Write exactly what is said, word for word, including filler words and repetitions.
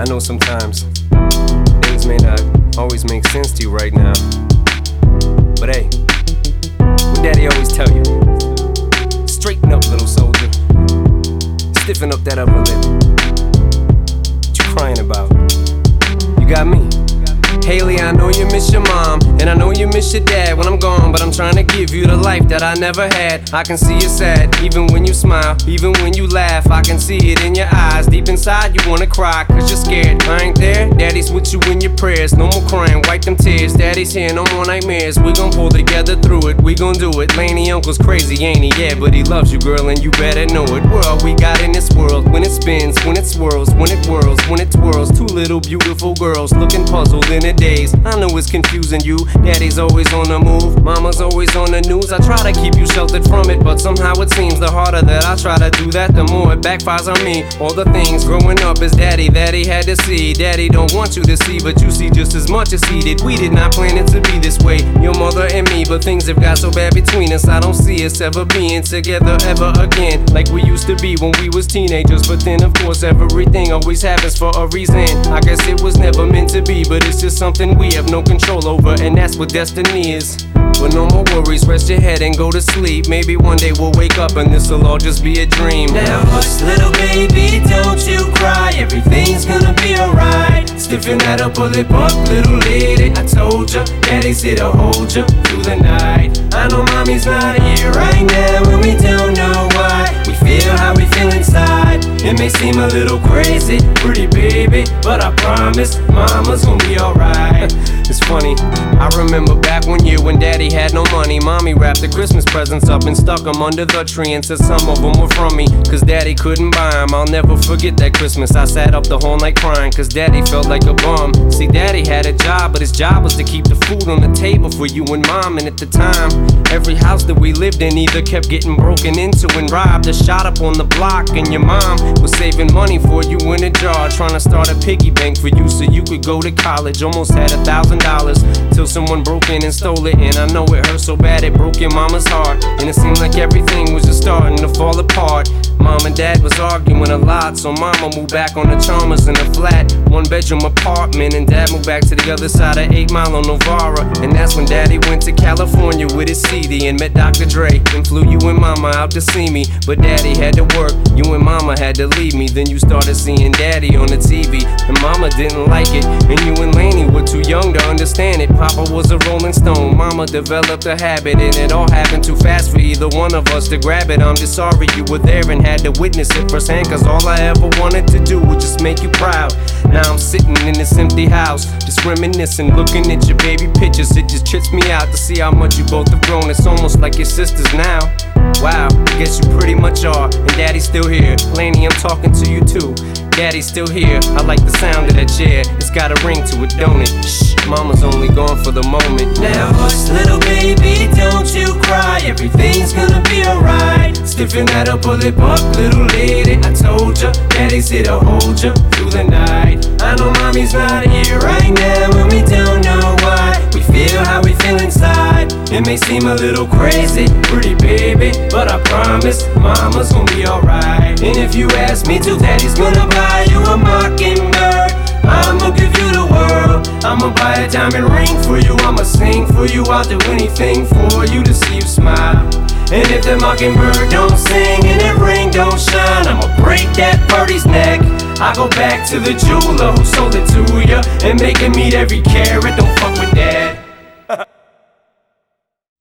know sometimes things may not always make sense to you right now, but hey, what Daddy always tell you, straighten up, little soldier, stiffen up that upper lip. What you crying about? You got me. Haley, I know you miss your mom, and I know you miss your dad when I'm gone, but I'm trying to give you the life that I never had. I can see you sad, even when you smile, even when you laugh. I can see it in your eyes, deep inside you wanna cry, cause you're scared. I ain't there, Daddy's with you in your prayers. No more crying, wipe them tears. Daddy's here, no more nightmares. We gon' pull together through it, we gon' do it. Laney uncle's crazy, ain't he? Yeah, but he loves you, girl, and you better know it. We're all we got in this world, when it spins, when it swirls, when it whirls, when it twirls. Two little beautiful girls looking puzzled in a daze. I know it's confusing you. Daddy's always on the move, mama's always on the news. I try to keep you sheltered from it, but somehow it seems the harder that I try to do that, the more it backfires on me. All the things growing up as daddy that he had to see, daddy don't want you to see, but you see just as much as he did. We did not plan it to be this way, your mother and me, but things have got so bad between us. I don't see us ever being together ever again, like we used to be when we was teenagers. But then of course everything always happens for a reason. I guess it was never meant to be, but it's just something we have no control over, and that's what destiny is. But no more worries, rest your head and go to sleep. Maybe one day we'll wake up and this'll all just be a dream. Now hush, little baby, don't you cry. Everything's gonna be alright. Stiffen that upper lip up, little lady. I told ya, Daddy's here to hold ya through the night. I know mommy's not here right now, and we don't know why. We feel how we feel inside. It may seem a little crazy, pretty baby, but I promise mama's gonna be alright. It's funny, I remember back one year when Daddy had no money. Mommy wrapped the Christmas presents up and stuck them under the tree and said some of them were from me, cause Daddy couldn't buy them. I'll never forget that Christmas. I sat up the whole night crying, cause Daddy felt like a bum. See, Daddy had a job, but his job was to keep the food on the table for you and Mom. And at the time, every house that we lived in either kept getting broken into and robbed or shot up on the block. And your mom was saving money for you in a jar, trying to start a piggy bank for you so you could go to college. Almost had a thousand dollars till someone broke in and stole it. And I know it hurt so bad it broke your mama's heart, and it seemed like everything was just starting to fall apart. Mom and Dad was arguing a lot, so Mama moved back on the Chalmers in a flat one bedroom apartment, and Dad moved back to the other side of eight Mile on Novara. And that's when Daddy went to California with his C D and met Doctor Dre and flew you and Mama out to see me. But Daddy had to work, you and Mama had to leave me. Then you started seeing Daddy on the T V, and Mama didn't like it, and you and Laney were too young to understand it. Papa was a Rolling Stone, Mama developed a habit, and it all happened too fast for either one of us to grab it. I'm just sorry you were there and had to witness it firsthand, cause all I ever wanted to do was just make you proud. Now I'm sitting in this empty house, just reminiscing, looking at your baby pictures. It just trips me out to see how much you both have grown. It's almost like your sisters now. Wow, guess you pretty much are, and Daddy's still here. Laney, I'm talking to you too. Daddy's still here, I like the sound of that chair. It's got a ring to it, don't it? Shh, Mama's only gone for the moment. Now hush, little baby, don't you cry. Everything's gonna be alright. Stiffen that upper lip up, little lady. I told ya, Daddy's here to hold ya through the night. I know mommy's not here right now, and we don't know why. We feel how we feel inside. It may seem a little crazy, pretty baby, but I promise mama's gonna be alright. And if you ask me to, Daddy's gonna buy you a mockingbird. I'ma give you the world. I'ma buy a diamond ring for you. I'ma sing for you. I'll do anything for you to see you smile. And if that mockingbird don't sing and that ring don't shine, I'ma break that birdie's neck. I go back to the jeweler who sold it to ya and make him eat every carat. Don't fuck